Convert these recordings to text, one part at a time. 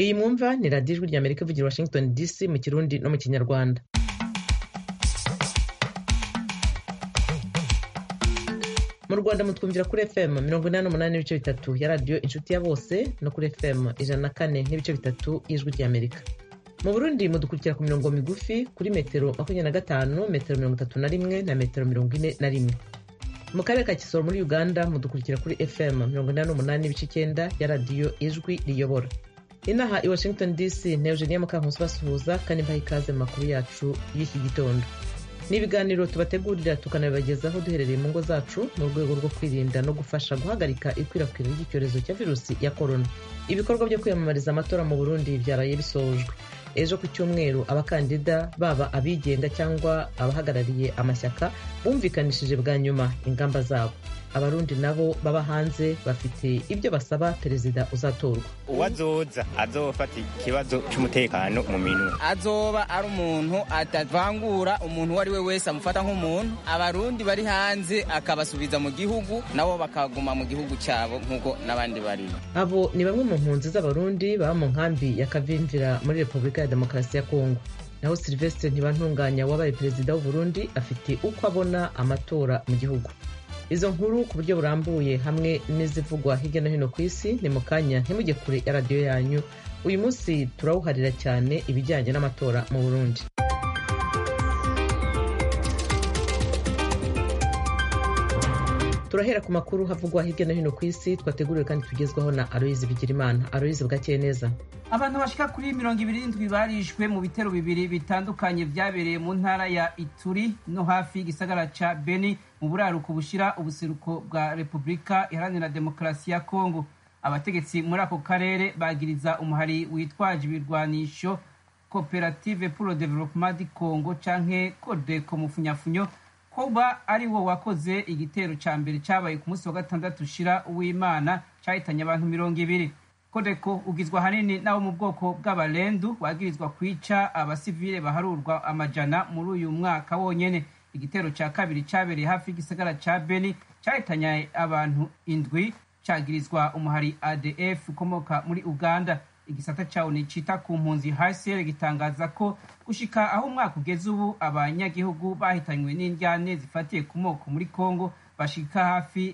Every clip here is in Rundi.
Iyi mwumva ni radiyo ijwi ry'Amerika ivugira Washington DC mu Kirundi no mu Kinyarwanda. Mu Rwanda mutwumvira kuri FM 88 n'ibice bitatu ya radiyo Inshuti ya Bose no kuri FM 104 n'ibice bitatu y'Ijwi ry'Amerika. Mu Burundi mudukurikira ku mirongo migufi kuri metero 25, metero 31 na metero 41. Mu karere ka Kisoro muri Uganda mudukurikira kuri FM 88 n'ibice 9 ya radiyo Ijwi riyobora. Inaha i Washington DC ne Eugenia Mukankusi basuhuza kandi mbaha ikaze mu makuru yacu y'iki gitondo. N'ibiganiro tubategurira tukanabibagezaho duherereye mu ngo zacu mu rwego rwo kwirinda no gufasha guhagarika ikwirakwira ry'icyorezo cya virusi ya corona. Ibikorwa byo kwiyamamariza amatora mu Burundi byaraye bisojwe. Ejo ku cyumweru abakandida baba abigenga cyangwa abahagarariye amashyaka bumvikanishije bwa nyuma ingamba zabo. Abarundi nabo baba hanze bafite ibyo basaba perezida uzatorwa. Uwazoza azofata ikibazo cy'umutekano mu minwe, azoba ari umuntu atavangura umuntu wari we wese amufata nk'umuntu. Abarundi bari hanze akabasubiza mu gihugu nabo bakaguma mu gihugu cyabo nk'uko n'abandi bari. Abo ni bamwe mu mpunzi z'abarundi baba mu nkambi ya Kavimvira muri Repubulika ya Demokarasi ya Kongo. Naho Sylvestre Ntibantunganya wabaye perezida w'u Burundi afite uko abona amatora mu gihugu. Izo nkuru ku buryo burambuye hamwe n'izivugwa hirya no hino ku isi ni mu kanya ntimujye kure ya radiyo yanyu. Uyu munsi turawuharira cyane ibijyanye n'amatora mu Burundi. Turahera ku makuru havugwa hirya no hino ku isi twateguriwe kandi tugezwaho na Aloyizi Bigirimana. Aloyizi, bwakeye neza. Abantu bashika kuri 27 barishwe mu bitero bibiri bitandukanye byabereye mu ntara ya Ituri no hafi y'igisagara ca Beni mu buraruko bushira ubuseruko bwa Repubulika Iharanira Demokarasi ya Kongo. Abategetsi muri ako karere bagiriza umuhari witwaje ibirwanisho Coopérative pour le Développement du Congo canke CODECO mu funyafunyo kuba ari wo wakoze igitero ca mbere cabaye ku munsi wa gatandatu ushira uw'Imana cahitanye abantu 200. CODECO ugizwa hanini nabo mu bwoko bw'abalendu wagirizwa kwica abasivile baharurwa amajana muri uyu mwaka wonyene. Igitero ca kabiri cabereye hafi y'igisagara ca Beni cahitanye abantu 7 cagirizwa umuhari ADF ukomoka muri Uganda. Igisata cawo ni cita ku mpunzi HCR gitangaza ko gushika aho umwaka ugeze ubu abanyagihugu bahitanywe n'indyane zifatiye ku moko muri Kongo bashika hafi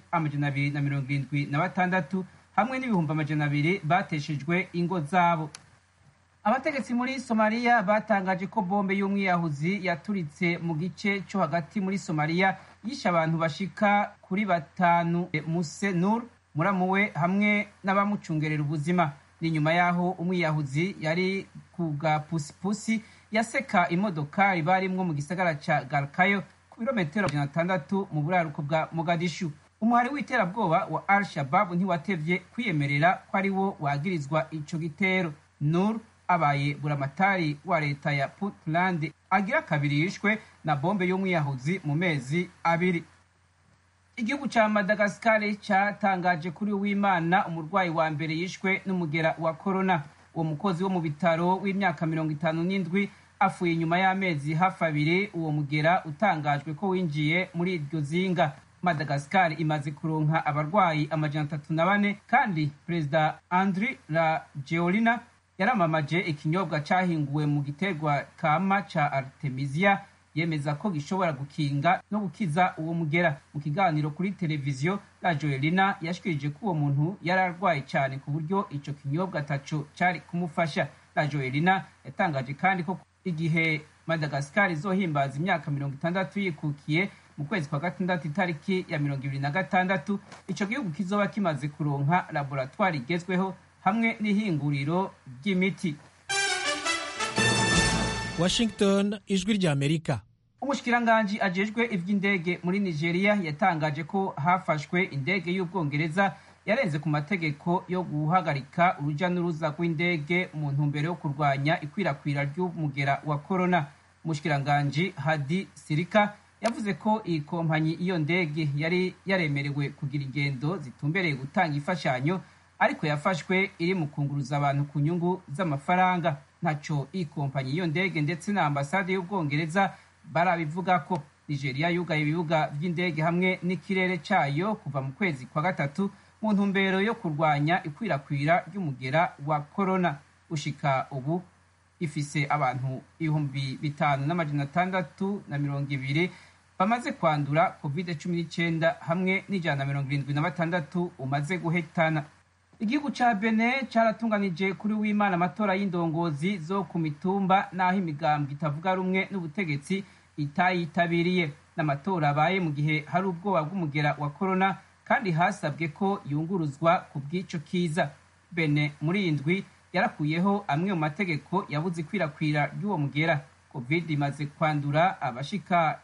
276 hamwe n'ibihumbi 200 bateshejwe ingo zabo. Abategetsi muri Somalia batangaje ko bombe y'umwiyahuzi yaturitse mu gice cyo hagati muri Somalia yishe abantu bashika kuri 5. Muse Nur muramuwe hamwe n'abamucungerera ubuzima. Ni nyuma yaho umwiyahuzi yari ku gapusipusi yaseka imodokari barimwo mu gisagara ca Galkayo ku birometero 600 mu buraruko bwa Mogadishu. Umuhari w'iterabwoba wa Al-Shabaab ntiwatevye kwiyemerera ko ari wo wagirizwa ico gitero. Nur abaye buramatari wa leta ya Puntland agira kabiri yishwe na bombe y'umwiyahuzi mu mezi 2. Igihugu ca Madagascar cyatangaje kuri uw'Imana umurwayi wa mbere yishwe n'umugera wa corona. Uwo mukozi wo mu bitaro w'imyaka 57 afuye nyuma y'amezi hafi 2 uwo mugera utangajwe ko winjiye muri iryo zinga. Madagascar imaze kuronka abarwayi 304 kandi Perezida Andry Rajoelina yaramamaje ikinyobwa cyahinguwe mu giterwa kama ca Artemisia yemeza ko gishobora gukinga no gukiza uwo mugera. Mu kiganiro kuri televiziyo Rajoelina yashikirije ko uwo muntu yararwaye cyane ku buryo ico kinyobwa taco cari kumufasha. Rajoelina yatangaje kandi ko igihe Madagascar izohimbaza imyaka 60 yikukiye mu kwezi kwa gatandatu itariki ya 26 ico gihugu kizoba kimaze kuronka laboratoire igezweho hamwe n'ihinguriro ry'imiti. Washington, Ijwi ry'Amerika. Umushikiranganji ajejwe ivy'indege muri Nigeria yatangaje ko hafashwe indege y'Ubwongereza yarenze ku mategeko yo guhagarika uruja n'uruza rw'indege mu ntumbero yo kurwanya ikwirakwira ry'umugera wa corona. Umushikiranganji Hadi Sirika yavuze ko iyi kompanyi iyo ndege yari yaremerewe kugira ingendo zitumbereye gutanga imfashanyo ariko yafashwe iri mu kunguruza abantu ku nyungu z'amafaranga. Ntaco iyi kompanyi iyo ndege ndetse na ambasade y'Ubwongereza barabivuga ko. Nigeria yugaye ibibuga by'indege hamwe n'ikirere cayo kuva mu kwezi kwa gatatu mu ntumbero yo kurwanya ikwirakwira ry'umugera wa corona. ushika ubu ifise abantu 5,620 bamaze kwandura covid-19 hamwe n'176 umaze guhetana. Igihugu ca Benin caratunganije kuri w'Imana amatora y'indongozi zo ku mitumba n'aho imigambwe itavuga rumwe n'ubutegetsi itayitabiriye. N'amatora abaye mu gihe hari ubwoba bw'umugera wa corona kandi hasabwe ko yunguruzwa ku bw'ico kiza. Benin muri indwi yarakuyeho amwe mu mategeko yabuze ikwirakwira ry'uwo mugera. Covid imaze kwandura abashika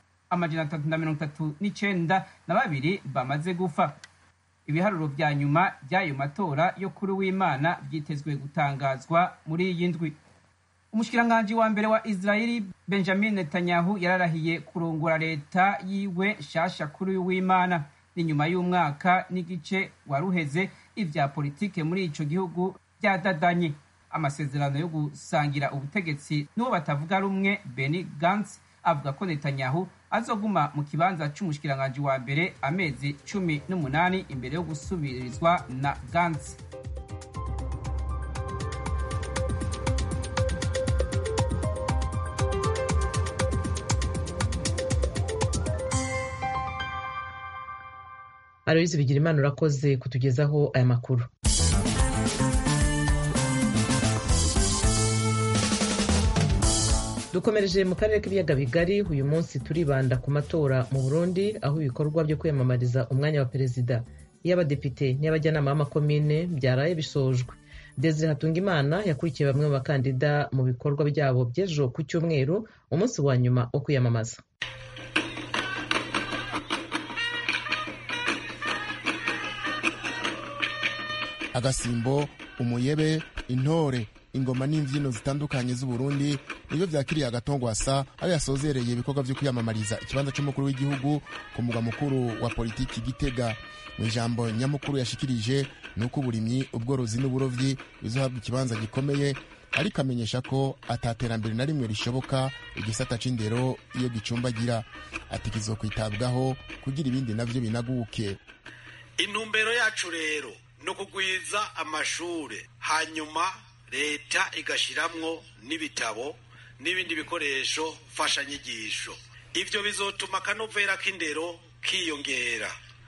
339 bamaze gupfa. Ibiharuro vya nyuma by'ayo matora yo kuri w'Imana byitezwe gutangazwa muri iyi ndwi. Umushikiranganji wa mbere wa Israeli Benjamin Netanyahu yararahiye kurongora leta yiwe shasha kuri w'Imana. Ni nyuma y'umwaka n'igice waruheze ivya politike muri ico gihugu byadadanye. Amasezerano yo gusangira ubutegetsi n'uwo batavuga rumwe Benny Gantz avuga ko Netanyahu azoguma mu kibanza c'umushikiranganji wa mbere amezi 18 imbere yo gusubirizwa na Gantz. Aloyizi Bigirimana urakoze kutugezaho aya makuru. Dukomereje mu karere k'ibiyaga bigari. Uyu munsi turibanda ku matora mu Burundi, aho ibikorwa byo kwiyamamariza umwanya wa perezida y'abadepite n'abajyanama b'amakomine byaraye bisojwe. Desire Hatungimana yakurikiye bamwe mu bakandida mu bikorwa byabo by'ejo ku cyumweru, umunsi wa nyuma wo kwiyamamaza. Agasimbo, umuyebe, intore, ingoma n'imbyino zitandukanye z'u Burundi nibyo vyakiriye Agatongwasa aho yasozereye ibikorwa byo kwiyamamariza ikibanza cy'umukuru w'igihugu ku mugwa mukuru wa politiki Gitega. Mu ijambo nyamukuru yashikirije nuko uburimyi, ubworozi n'uburovyi bizohabwa ikibanza gikomeye, ariko amenyesha ko ataterambere na rimwe rishoboka igisata c'indero iyo gicumbagira. Ati kizokwitabwaho kugira ibindi navyo binaguke. Intumbero yacu rero no kugwiza amashure, hanyuma leta igashiramwo n'ibitabo n'ibindi bikoresho mfashanyigisho. Ivyo bizotuma akanovera k'indero kiyongera.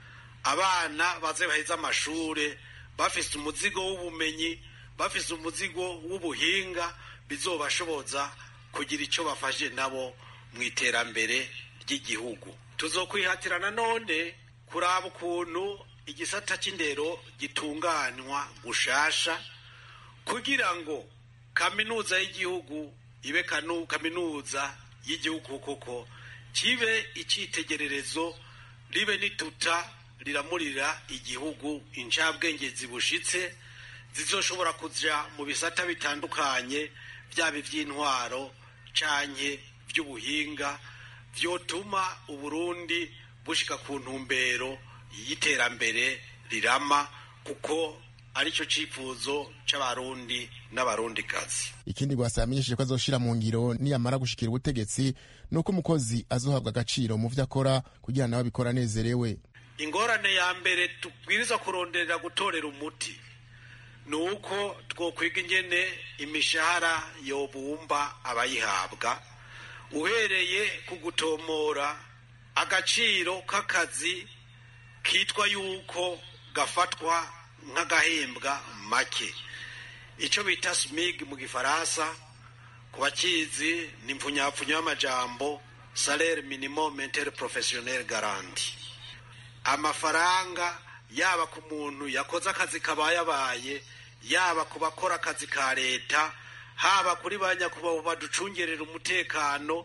Abana baze baheza amashure bafise umuzigo w'ubumenyi, bafise umuzigo w'ubuhinga, bizobashoboza kugira ico bafashe nabo mu iterambere ry'igihugu. Tuzokwihatira nanone kuraba ukuntu igisata c'indero gitunganywa gushasha kugira ngo kaminuza y'igihugu ibe kaminuza y'igihugu koko, kibe icitegererezo, ribe nituta riramurira igihugu incabwenge zibushitse zizoshobora kuja mu bisata bitandukanye, byaba ivy'intwaro canke vy'ubuhinga, vyotuma Uburundi bushika ku ntumbero y'iterambere rirama, kuko arico cifuzo c'abarundi n'abarundikazi. Ikindi Rwasa yamenyesheje ko azoshira mu ngiro niyamara gushikira ubutegetsi nuko umukozi azohabwa agaciro mu vyo akora kugira nawe abikora nezerewe. Ingorane ya mbere tubwiriza kuronderera gutorera umuti nuko twokwiga ingene imishahara yobumba abayihabwa, uhereye ku gutomora agaciro k'akazi kitwa yuko gafatwa nk'agahembwa make, ico bita SMIG mu gifaransa, ku bakizi ni mpfunyapfunya y'amajambo salaire minimum interprofessionnel garanti. Amafaranga yaba ku muntu yakoze akazi kabayabaye, yaba ku bakora akazi ka leta, haba kuri banyakubaho baducungerera umutekano,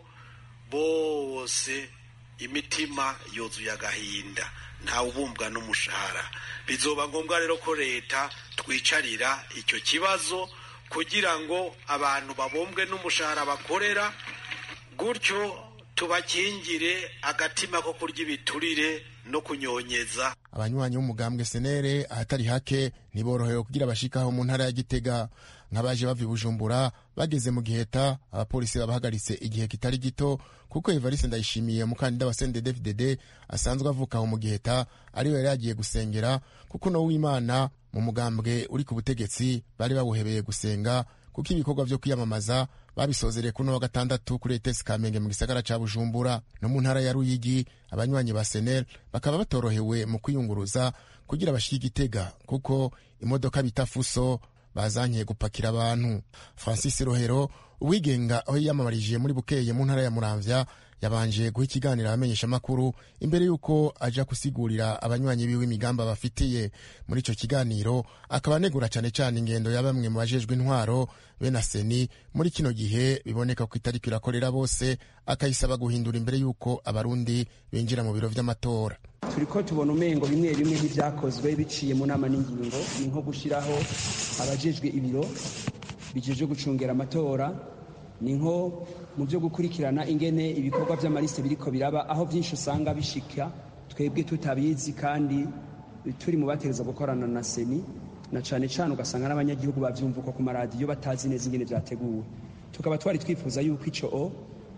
bose imitima yuzuye agahinda, nta ubumbwa n'umushahara. Bizoba ngombwa rero ko leta twicarira icyo kibazo kugira ngo abantu babombwe n'umushahara bakorera, gutyo tubakingire agatima ko kurya ibiturire no kunyonyeza. Abanywanyi b'umugambwe senere ahatari hake ntiborohewe kugira bashikaho mu ntara ya Gitega. Nk'abaje bava i Bujumbura bageze mu Giheta, abapolisi babahagaritse igihe kitari gito kuko Evariste Ndayishimiye umukandida wa CNDD-FDD asanzwe avuka aho mu Giheta ariwe yari yagiye gusengera, kuko no w'Imana mu mugambwe uri ku butegetsi bari babuhebeye gusenga kuko ibikorwa vyo kwiyamamaza babisozereye kuno wa gatandatu kuri ETS Kamenge mu gisagara ca Bujumbura no mu ntara ya Ruyigi. Abanywanyi ba SNL bakaba batorohewe mu kwiyunguruza kugira bashike Gitega kuko imodoka bita fuso bazanye gupakira abantu. Francis Rohero uwigenga aho yiyamamarije muri Bukeye mu ntara ya Muramvya yabanje guha ikiganiro abamenyesha makuru imbere yuko aja kusigurira abanywanyi biwe imigamba bafitiye. Muri ico kiganiro akaba anegura cane cane ingendo ya bamwe mu bajejwe intwaro bena seni muri kino gihe biboneka ko itariko irakorera bose, akayisaba guhindura imbere yuko abarundi binjira mu biro vy'amatora. Turiko tubona umengo bimwe bimwe nk'ivyakozwe biciye mu nama n'ingingo ni nko gushiraho abajejwe ibiro bijeje gucungera amatora, ni nko mu byo gukurikirana ingene ibikorwa vy'amaliste biriko biraba, aho vyinshi usanga bishika twebwe tutabizi kandi turi mu bategereza gukorana na seni, na cane cane ugasanga n'abanyagihugu bavyumva uko ku maradiyo batazi neza ingene vyateguwe. Tukaba twari twifuza yuko ico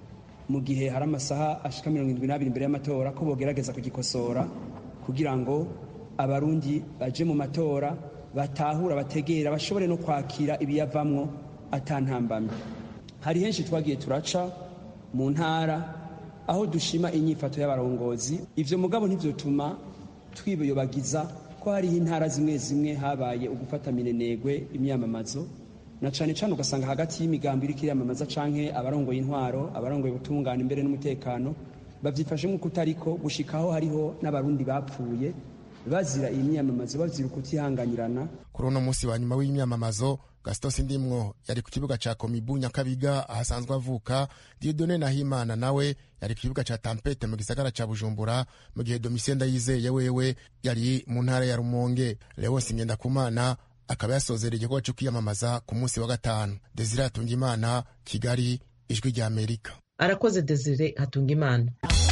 mu gihe hari amasaha ashika 72 imbere y'amatora ko bogerageza kugikosora kugira ngo abarundi baje mu matora batahura, bategera, bashobore no kwakira ibiyavamwo atantambamye. Hari henshi twagiye turaca mu ntara aho dushima inyifato y'abarongozi, ivyo mugabo ntivyotuma twiboyobagiza ko hariho intara zimwe zimwe habaye ugufata minenegwe imyamamazo, na cane cane ugasanga hagati y'imigambi iriko iriyamamaza canke abarongoye intwaro, abarongoye ubutungane imbere n'umutekano bavyifashe nk'uko utariko gushikaho hariho n'abarundi bapfuye bazira iyi myamamazo, bazira ukutihanganyirana. Kuri uno musi wa nyuma w'imyamamazo Gaston Sindimwo yari ku kibuga ca Komibu Nyakabiga ahasanzwe avuka. Dieudonné Nahimana nawe yari ku kibuga ca Tampete mu gisagara ca Bujumbura, mu gihe Domitien Ndayizeye wewe yari mu ntara ya Rumonge. Leonce Ngendakumana akaba yasozereye igikorwa cyo kwiyamamaza ku munsi wa gatanu. Desire Hatungimana, Kigali, Ijwi rya Amerika. Arakoze Desire Hatungimana.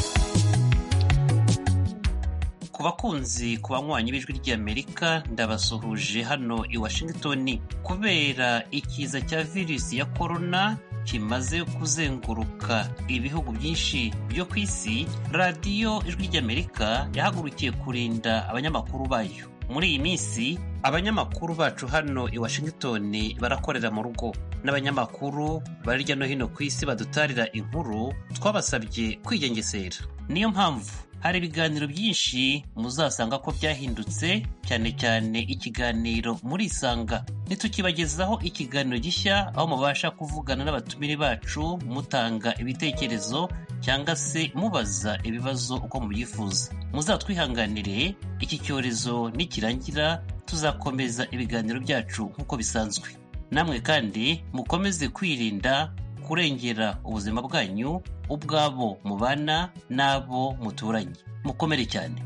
Ku bakunzi ku banywanyi b'Ijwi ry'Amerika ndabasuhuje hano i Washington. Kubera ikiza cya virusi ya corona kimaze kuzenguruka ibihugu byinshi byo ku isi, radiyo Ijwi ry'Amerika yahagurukiye kurinda abanyamakuru bayo. Muri iyi minsi abanyamakuru bacu hano i Washington barakorera mu rugo, n'abanyamakuru bari hirya no hino ku isi badutarira inkuru twabasabye kwigengesera. Niyo mpamvu hari ibiganiro byinshi muzasanga ko byahindutse, cyane cyane ikiganiro muri Isanga. Nitukibagezaho ikiganiro gishya aho mubasha kuvugana n'abatumire bacu mutanga ibitekerezo cyangwa se mubaza ibibazo uko mubyifuza. Muzatwihanganire, iki cyorezo nikirangira tuzakomeza ibiganiro byacu nk'uko bisanzwe. Namwe kandi mukomeze kwirinda, kurengera ubuzima bwanyu, ubwabo mubana n'abo muturanye. Mukomere cyane.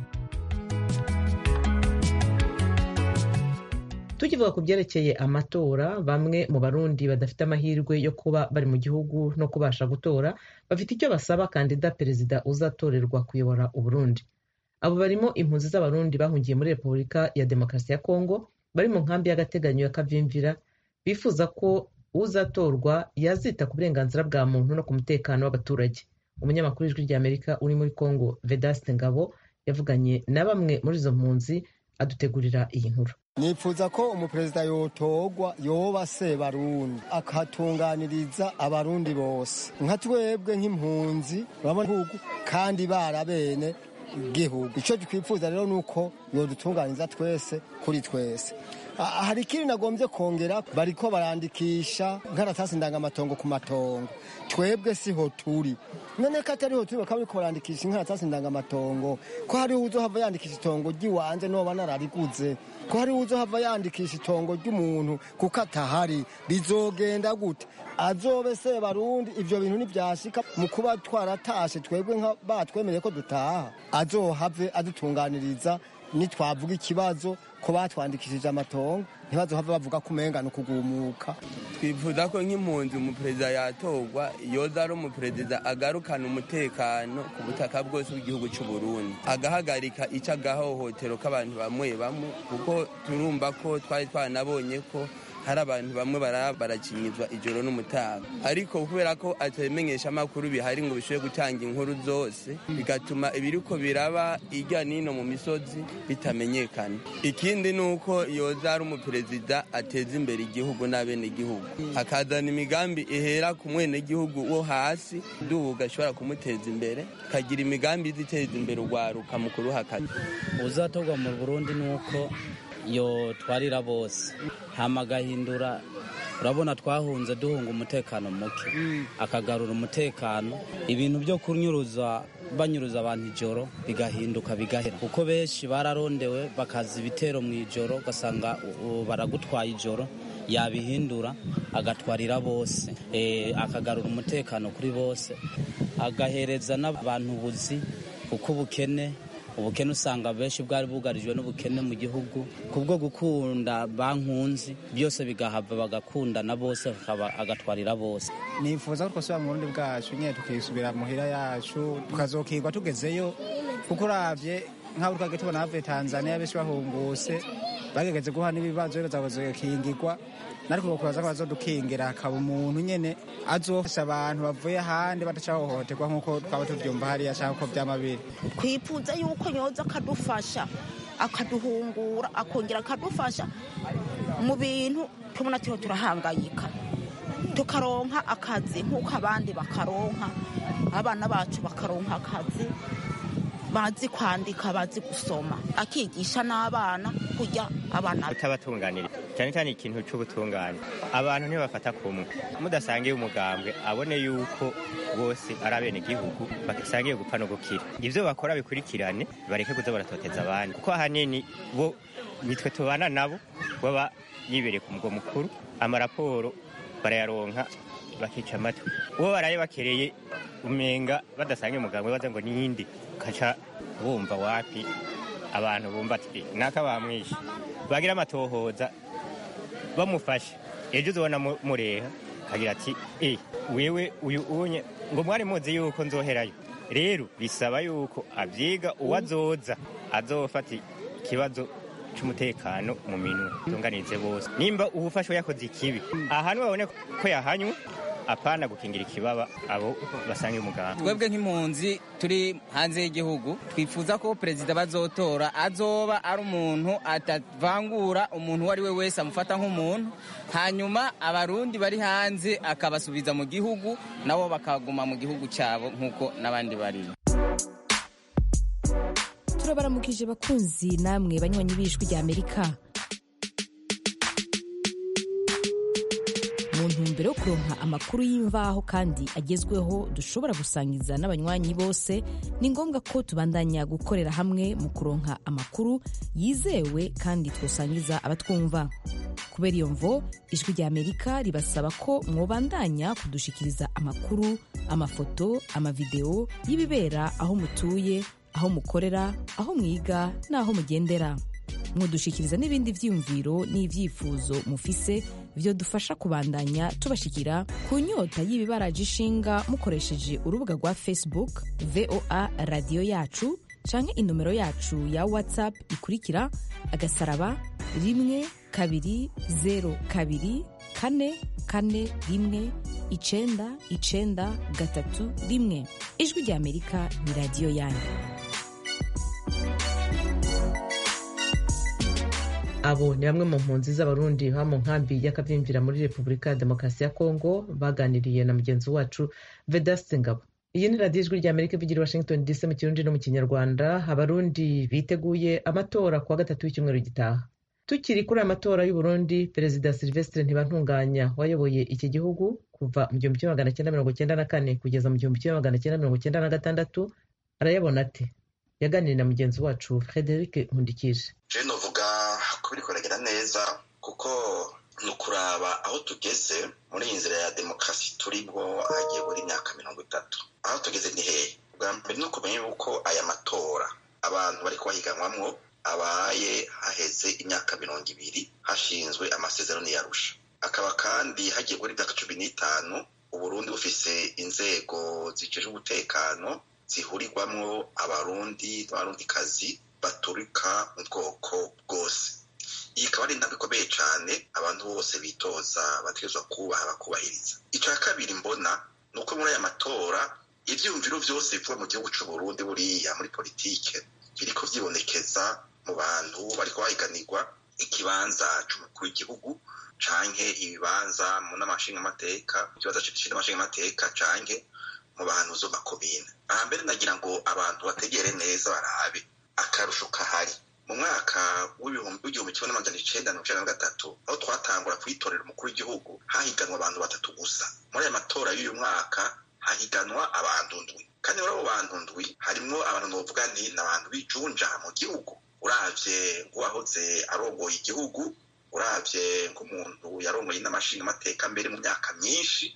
Tukivuga ku byerekeye amatora, bamwe mu Barundi badafite amahirwe yo kuba bari mu gihugu no kubasha gutora bafite icyo basaba kandida perezida uzatorerwa kuyobora Uburundi. Abo barimo impunzi z'Abarundi bahungiye muri Repubulika ya Demokarasi ya Kongo, bari mu nkambi y'agateganyo ya Kavimvira, bifuza ko uzatorwa yazita ku burenganzira bwa muntu no ku mutekano w'abaturage. Umunyamakuru w'Ijwi ry'Amerika uri muri Kongo, Vedaste Ngabo, yavuganye na bamwe muri izo mpunzi adutegurira iyi nkuru. Nifuza ko umuperezida yotorwa yoba se Barundi akatunganiriza abarundi bose, nka twebwe nk'impunzi babona kandi barabene igihugu. Icyo twifuza rero nuko yodutunganiza twese kuri twese. Hari ikindi nagombye kongera, bariko barandikisha nkaratasi ndangamatongo ku matongo. Twebwe siho turi, none ko atariho turi bakaba bariko barandikisha nkaratasi ndangamatongo, ko hari uzohava yandikisha itongo ry'iwanje noba narariguze, ko hari uzohava yandikisha itongo ry'umuntu kuko atahari, bizogenda gute? Azobe se Barundi ivyo bintu nivyashika mu kuba twaratashe twebwe nka batwemereye ko dutaha, azohave adutunganiriza nitwavuga ikibazo ko batwandikishije amatongo, ntibazohava bavuga ko umengano kugumuka. Twifuza ko nk'impunzi umuperezida yatorwa yoza ari umuperezida agarukana umutekano ku butaka bwose bw'igihugu cy'u Burundi, agahagarika ico agahohotero k'abantu bamwe bamwe, kuko turumva ko twari twanabonye ko hari abantu bamwe baracinyizwa ijoro n'umutaga, ariko kubera ko atabimenyesha amakuru bihari ngo bishobore gutanga inkuru zose, bigatuma ibiriko biraba irya nino mu misozi bitamenyekana. Ikindi ni uko yoza ari umuperezida ateza imbere igihugu n'abene igihugu, akazana imigambi ihera ku mwene gihugu wo hasi duga ashobora kumuteza imbere, kagira imigambi iziteza imbere urwaruka mu kuruhakaza. Uzatorwa mu Burundi nuko yo twarira bose hama agahindura. Urabona twahunze duhunga umutekano muke, akagarura umutekano, ibintu byo banyuruza abantu ijoro bigahinduka bigahera, kuko benshi bararondewe bakaza ibitero mu ijoro, ugasanga baragutwaye ijoro, yabihindura agatwarira bose, akagarura umutekano kuri bose, agahereza n'abantu ubuzi, kuko ubukene usanga benshi bwari bugarijwe n'ubukene mu gihugu, kubwo gukunda bankunzi byose bigahava bagakundana bose, agatwarira bose. Nifuza ko twasubira mu Burundi bwacu nyine tukisubira muhira yacu, tukazokirwa tugezeyo, kuko uravye nk'abo twage tubona havuye Tanzania benshi bahunguse bagegeze guha n'ibibazo bazokingirwa, nariko kubaza ko bazodukingira akaba umuntu nyene azofasha abantu bavuye ahandi badacahohoterwa nk'uko twaba tuvyumva hariya cyangwa uko vy'amabiri. Twifuza yuko yoza akadufasha, akaduhungura, akongera akadufasha mu bintu tubona turiho turahangayika, tukaronka akazi nk'uko abandi bakaronka, abana bacu bakaronka akazi, bazi kwandika, bazi gusoma, akigisha n'abana kujya abana utabatunganira cyane cyane ikintu cy'ubutungane. Abantu ntibafata kumwe, mudasangiye umugambwe abone yuko bose ari abene igihugu, badasangiye gupfa no gukira. Ivyo bakora bikurikirane, bareke kuza baratoteza abandi, kuko ahanini bo nitwe tubana nabo, baba yibereye ku mugwa mukuru, amaraporo barayaronka bakica amatwi. Uwo baraye bakereye umenga badasangiye umugambwe baza ngo niyindi, kaca bumva wapi abantu bumva ati naka bamwishe, bagira amatohoza bamufashe, ejo uzobona mureha kagira ati wewe uyu unye ngo mwari muzi yuko nzoherayo. Rero bisaba yuko avyiga, uwazoza azofata ikibazo cy'umutekano mu minwe, tunganize bose. Nimba ubufashwe yakoze ikibi, ahantu babone ko yahanywe, apana gukingira ikibaba abo basangiye umugambwe. Twebwe nk'impunzi turi hanze y'igihugu, twifuza ko perezida bazotora azoba ari umuntu atavangura umuntu uwo ari we wese, amufata nk'umuntu, hanyuma abarundi bari hanze akabasubiza mu gihugu, nabo bakaguma mu gihugu cyabo nk'uko n'abandi bari. Turabaramukije bakunzi namwe banywanyi b'Ijwi ry'Amerika. Mu ntumbero yo kuronka amakuru y'imvaho kandi agezweho dushobora gusangiza n'abanywanyi bose, ni ngombwa ko tubandanya gukorera hamwe mu kuronka amakuru yizewe kandi twosangiza abatwumva. Kubera iyo mvo, Ijwi ry'Amerika ribasaba ko mwobandanya kudushikiriza amakuru, amafoto, amavideo y'ibibera aho mutuye, aho mukorera, aho mwiga n'aho mugendera. Mudushikiriza n'ibindi vyiyumviro n'ivyifuzo mufise vyo dufasha kubandanya tubashikira ku nyota y'ibibaraje ishinga mukoresheje urubuga rwa Facebook VOA Radio Yacu, canke inomero yacu ya WhatsApp ikurikira *1kabiri 02 Ijwi ry'Amerika ni radio yanyu. Abo ni bamwe mu mpunzi z'abarundi baba mu nkambi y'Akavyimvira muri Repubulika ya Demokarasi ya Kongo, baganiriye na mugenzi wacu Vedaste Ngabo. Iyi ni radiyo Ijwi ry'Amerika ivugira i Washington DC mu Kirundi no mu Kinyarwanda. Abarundi biteguye amatora kuwa gatatu w'icyumweru gitaha. Tukiri kuri aya matora y'u Burundi, Perezida Sylvestre Ntibantunganya wayoboye iki gihugu kuva mu 1994 kugeza mu 1996 arayabona ate? Yaganiriye na mugenzi wacu Frederic Nkundikije. Je novuga ko biriko biragenda neza, kuko nukuraba aho tugeze muri iyi nzira ya demokarasi turibwo hagiye buri imyaka 30. Aho tugeze ni hehe? Bwa mbere no kumenya yuko aya matora abantu bari kubahiganwamwo abaye haheze imyaka 20 hashinzwe amasezerano y'Arusha. Akaba kandi hagiye buri imyaka 15 Uburundi bufise inzego zijeje umutekano zihurirwamwo abarundi n'abarundikazi baturika mu bwoko bwose. iyi ikaba ari intambwe ikomeye cyane abantu bose bitoza bategerezwa kubaha bakubahiriza. icya kabiri mbona ni uko muri aya matora ivyumviro vyose bivuga mu gihugu c'u Burundi buriya muri politike biriko vyibonekeza mu bantu bariko bahiganirwa ikibanza c'umukuru w'igihugu canke ibibanza mu n'amashingamateka, ikibanza c'amashingamateka canke mu bantu zo makomine. Aha mbere nagira ngo abantu bategere neza barabe akarusho kahari. Mu mwaka w'ibihumbi 1993 aho twatangura kwitorera umukuru w'igihugu hahiganwa abantu 3 gusa. Muri aya matora y'uyu mwaka hahiganwa abantu 7, kandi muri abo bantu 7 harimwo abantu novuga nti n'abantu bijunja mu gihugu. Uravye nk'uwahoze arongoye igihugu, uravye nk'umuntu yarongoye n'amashingamateka mbere mu myaka myinshi,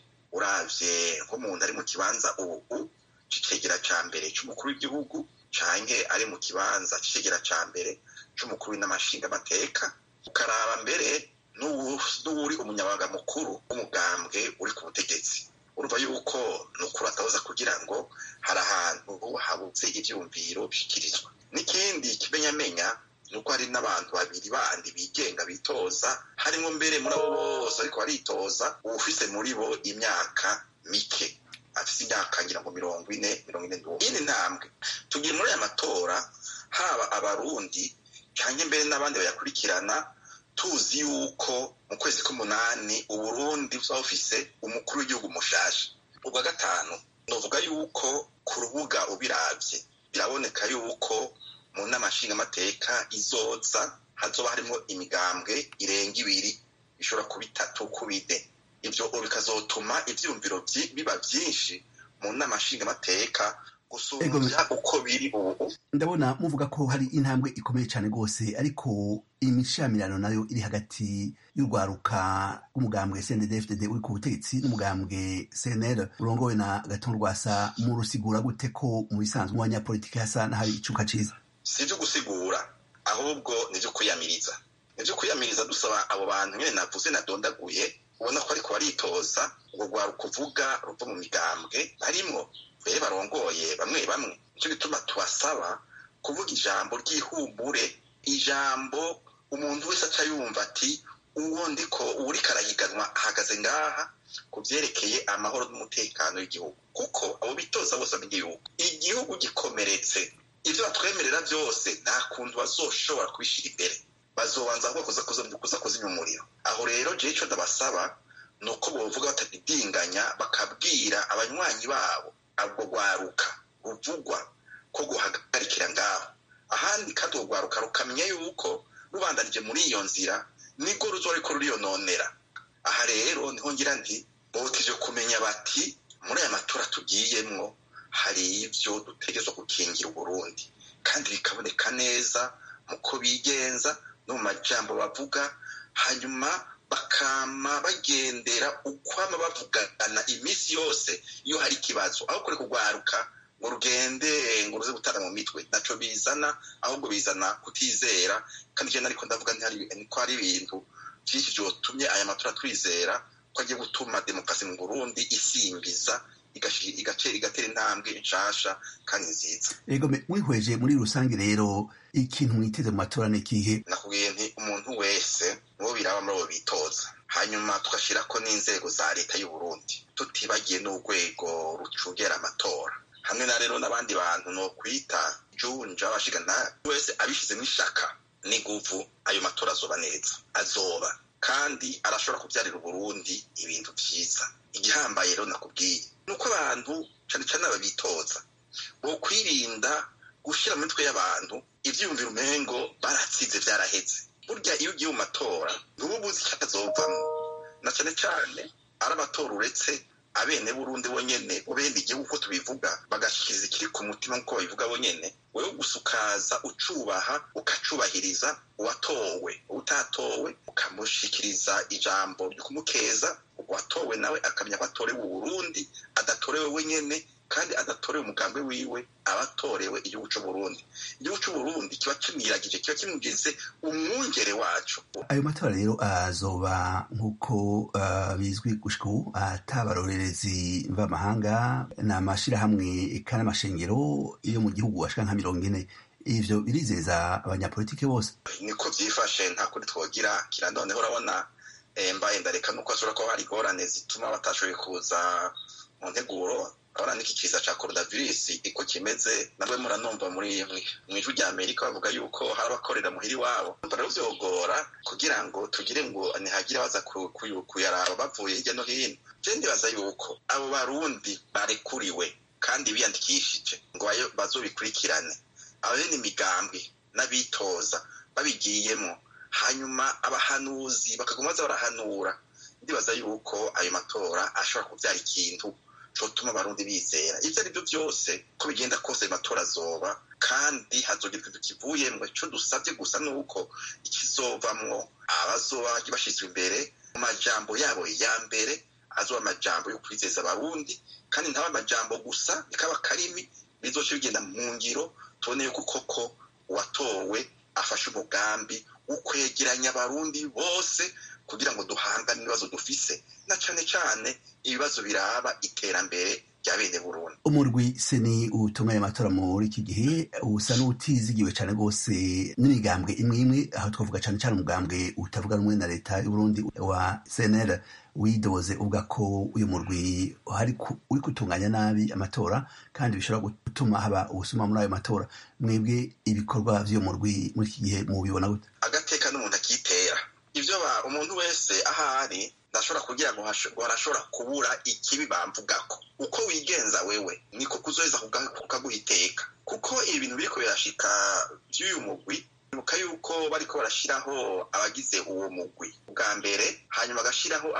uravye nk'umuntu ari mu kibanza ubu c'icegera ca mbere c'umukuru w'igihugu canke ari mu kibanza c'icegera ca mbere c'umukuru n'amashingamateka, ukaraba mbere n'uwuri umunyabanga mukuru w'umugambwe uri ku butegetsi. Urumva yuko nukuri atahoza kugira ngo hari ahantu habuze ivyumviro bishikirizwa. N'ikindi kimenyamenya nuko hari n'abantu babiri bandi bigenga bitoza, harimo mbere muri abo bose ariko baritoza ufise muri bo imyaka mike, afise imyaka ngira ngo 40-42. Iyi ntambwe tugiye muri aya matora, haba abarundi canke mbere n'abandi bayakurikirana, tuzi yuko mu kwezi k'umunani Uburundi buzaba bufise umukuru w'igihugu mushasha. Ubwa gatanu novuga yuko ku rubuga ubiravye biraboneka yuko mu n'amashingamateka izoza hazoba harimo imigambwe irenga 2, ishobora kuba 3 kuba 4. Ivyo bikazotuma ivyumviro biba vyinshi mu n'amashingamateka gusumvya uko biri ubu. Ndabona muvuga ko hari intambwe ikomeye cyane rwose, ariko imishamirano nayo iri hagati y'urwaruka rw'umugambwe CNDD-FDD uri ku butegetsi n'umugambwe CNL urongowe na Agathon Rwasa. mu rusigura gute ko mu bisanzwe mu banyapolitiki hasa n'ahari icuka ciza? Si ivyo gusigura, ahubwo nivyo kwiyamiriza. Nivyo kwiyamiriza dusaba abo bantu nyene navuze nadondaguye, ubona ko ariko baritoza urwo rwaruka uvuga ruva mu migambwe barimwo bere barongoye bamwe bamwe. Nico gituma tubasaba kuvuga ijambo ry'ihumure, ijambo umuntu wese aca yumva ati uwo ndiko uriko arahiganwa ahagaze ngaha ku vyerekeye amahoro n'umutekano w'igihugu. Kuko abo bitoza bose bamenye yuko igihugu gikomeretse, ivyo batwemerera vyose nta kuntu bazoshobora kubishira imbere, bazobanza ahubwo kuza kuzimya umuriro. Aho rero jewe ico ndabasaba nuko bovuga batadidinganya, bakabwira abanywanyi babo abwo rwaruka ruvugwa ko guhagarikira ngaho. Ahandi kandi urwo rwaruka rukamenya yuko rubandanije muri iyo nzira nibwo ruzoriko ruriyononera. Aha rero niho ngira nti botije kumenya bati muri aya matora tugiyemwo hari ivyo dutegerezwa gukingira Uburundi, kandi bikaboneka neza muko bigenza no mu majambo bavuga, hanyuma bakama bagendera ukwama bavugana imisi yose iyo hari ikibazo, aho kure kugwaruka ngo rugende ngo ruze gutana mu mitwe. Naco bizana, ahubwo bizana kutizera. Kandi je nariko ndavuga ko hari ibintu vyinshi vyotumye aya matora twizera ko agiye gutuma demokarasi mu Burundi isimbiza igatera intambwe nshasha kandi nziza. Ego mwihweje muri rusange rero ikintu mwiteze mu matora n'ikihe? Nakubwiye nti umuntu wese niwo biraba muri abo bitoza, hanyuma tugashirako n'inzego za leta y'u Burundi, tutibagiye n'urwego rucungera amatora, hamwe na rero n'abandi bantu no kwita junja abashigana wese abishizemo ishaka n'iguvu. Ayo matora azoba neza, azoba kandi arashobora kubyarira Uburundi ibintu vyiza. Igihambaye rero nakubwiye nuko abantu cane cane ababitoza bo kwirinda gushira mu mitwe y'abantu ivyumvira umengo baratsize vyaraheze. Burya iyo ugiye mu matora ntubuzi cyazovamwo, na cane cane ari amatora uretse abene Burundi bonyene ubende igihugu ko tubivuga bagashikiriza ikiri ku mutima nkuko babivuga bonyene. Wewe gusukaza ucubaha ukacubahiriza uwatowe, utatowe ukamushikiriza ijambo ryo kumukeza, uwatowe nawe akamenya ko atorewe Burundi adatorewe wenyene, kandi adatoreye umugambi wiwe abatorewe igihugu c'Uburundi. Igihugu c'Uburundi kiba kimwiragije, kiba kimugeze umwungere wacu. Ayo matora rero azoba nk'uko bizwi gushika ubu atabarorerezi mvamahanga n'amashirahamwe kandi amashengero yo mu gihugu ashika nka 40. Ivyo birizeza abanyapolitike bose. Niko vyifashe nta kuri twogira kirandoneho urabona mbaye ndareka nuko ashobora ko hari ingorane zituma batashoboye kuza mu nteguro. Urabona niki kiza ca coronavirus iko kimeze, nabwe muranumva muri mw'ijwi rya Amerika bavuga yuko hari abakorera muhiri wabo. Baravyogora kugira ngo tugire ngo ntihagira baza kuyaraba bavuye hirya no hino. Je ndibaza yuko abo barundi barekuriwe kandi biyandikishije ngo bazobikurikirane, abene imigambi n'abitoza babigiyemo, hanyuma abahanuzi bakaguma baza barahanura. Ndibaza yuko ayo matora ashobora kuvyara ikintu cotuma abarundi bizera. Ivyo ari byo byose ko bigenda kose ayo matora azoba, kandi hazogira ikintu kivuyemwo. Ico dusavye gusa nuko ikizovamwo abazoba bashizwe imbere mu majambo yabo ya mbere azoba amajambo yo kwizeza abarundi, kandi ntaba amajambo gusa bikaba karimi bizoca bigenda mu ngiro. Tubone yuko koko uwatowe afashe umugambi wo kwegeranya abarundi bose kugira ngo duhangane n'ibibazo dufise, na cane cane ibibazo biraba iterambere rya bene Burundi. Umurwi seni utunganya amatora muri iki gihe usa n'utizigiwe cane gose n'imigambwe imwe imwe, aho twavuga cane cane umugambwe utavuga rumwe na leta y'u Burundi wa CNL widoze uvuga ko uyu murwi uri gutunganya nabi amatora kandi bishobora gutuma haba ubusuma muri ayo matora. Mwebwe ibikorwa vy'uyu murwi muri iki gihe mubibona gute? Agateka n'umuntu akitera. Ivyo umuntu wese ahari ndashobora kugira ngo harashobora kubura ikibi bamvugako. Uko wigenza wewe niko kuzoheza kukaguhiteka, kuko ibintu biriko birashika vy'uyu mugwi. Ibuka yuko bariko barashiraho abagize uwo mugwi bwa mbere, hanyuma agashiraho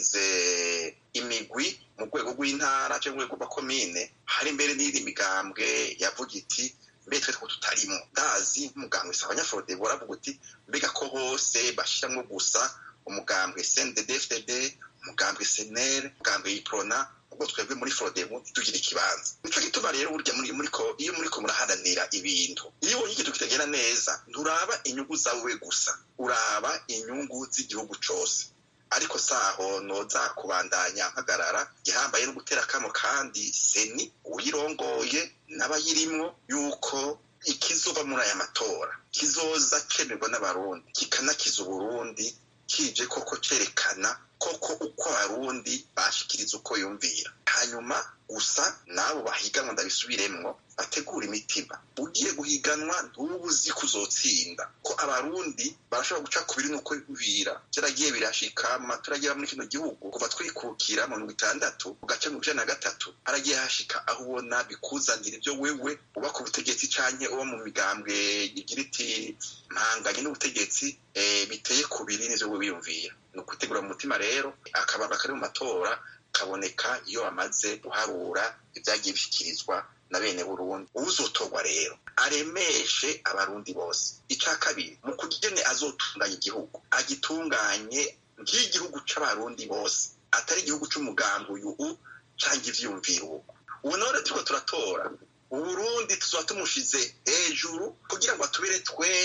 abagize imigwi mu rwego rw'intara cyangwa mu rwego rw'amakomine. Hari mbere n'iri migambwe yavuga iti mbe twe two tutarimo. Ndazi umugambwe Abanyafrode boravuga uti mbega ko hose bashiramwo gusa umugambwe CNDD-FDD, umugambwe SNL, umugambwe Iprona, ubwo twebwe muri Frodemu tugira ikibanza. Nico gituma rero burya iyo muriko muraharanira ibintu, iyo ubonye ikintu kitagenda neza nturaba inyungu zawe gusa, uraba inyungu z'igihugu cose. Ariko saho noza kubandanya mpagarara gihambaye no gutera akamo kandi seni uyirongoye n'abayirimwo yuko ikizova muri aya matora kizoza cemerwa n'abarundi, kikanakiza Uburundi, kije koko cerekana koko uko abarundi bashikiriza uko yumvira. Hanyuma gusa nabo bahiganwa ndabisubiremwo bategura imitima. Ugiye guhiganwa ntubuzi kuzotsinda, ko abarundi barashobora guca kubiri nuko yumvira. Cyaragiye birashika mu matora agira muri kino gihugu kuva twikukira mu 60 ugaca mu 2003 aragiye hashika aho ubona bikuzanira ibyo wewe uba ku butegetsi canke uba mu migambwe igira iti mpanganye n'ubutegetsi biteye kubiri n'ivyo wewe wiyumvira. Nukutegura mu mutima rero akabanga kari mu matora kaboneka iyo bamaze guharura ibyagiye bishyikirizwa na bene Burundi. Uzotorwa rero aremeshe abarundi bose. Ica kabiri mu kugene azotunganya igihugu agitunganye nk'igihugu c'abarundi bose, atari igihugu c'umugambi uyu canke ivyumviro. Ubu none turiko turatora Uburundi tuzoba tumushize hejuru kugira ngo atubere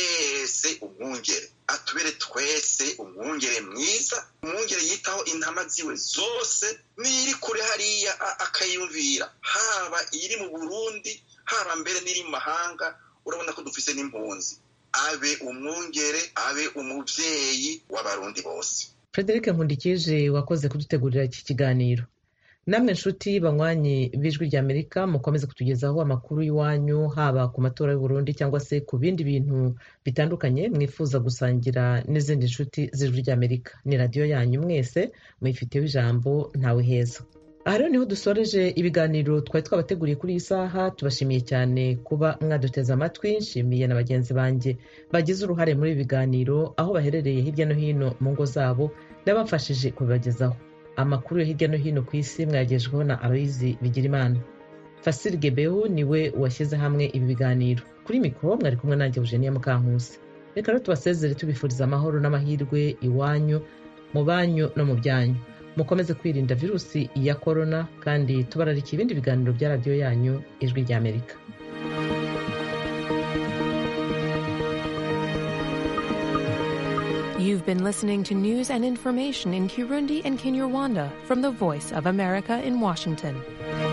twese umwungere, atubere twese umwungere mwiza, umwungere yitaho intama ziwe zose, n'iri kure hariya akayumvira, haba iri mu Burundi haba mbere n'iri mu mahanga. Urabona ko dufise n'impunzi, abe umwungere, abe umuvyeyi w'abarundi bose. Frederic Nkundikije wakoze kudutegurira iki kiganiro. Namwe nshuti banywanyi b'ijwi rya Amerika mukomeze kutugezaho amakuru y'iwanyu, haba ku matora y'u Burundi cyangwa se ku bindi bintu bitandukanye mwifuza gusangira n'izindi nshuti z'ijwi rya Amerika. Ni radio yanyu mwese muyifiteho ijambo ntawe heza. Aha rero niho dusoreje ibiganiro twari twabateguriye kuri iyi saha. Tubashimiye cyane kuba mwaduteze amatwi. Nshimiye na bagenzi banjye bagize uruhare muri ibi biganiro aho baherereye hirya no hino mu ngo zabo n'abafashije kubibagezaho. Amakuru yo hirya no hino ku isi mwagejweho na Aloyizi Bigirimana. Fasili Gebehu niwe washyize hamwe ibi biganiro. Kuri mikoro mwari kumwe nanjye Eugenia Mukankusi. Reka rero tubasezere tubifuriza amahoro n'amahirwe iwanyu, mu banyu no mu byanyu. mukomeze kwirinda virusi ya korona kandi tubararika ibindi biganiro bya radiyo yanyu ijwi ry'Amerika. You've been listening to news and information in Kirundi and Kinyarwanda from the Voice of America in Washington.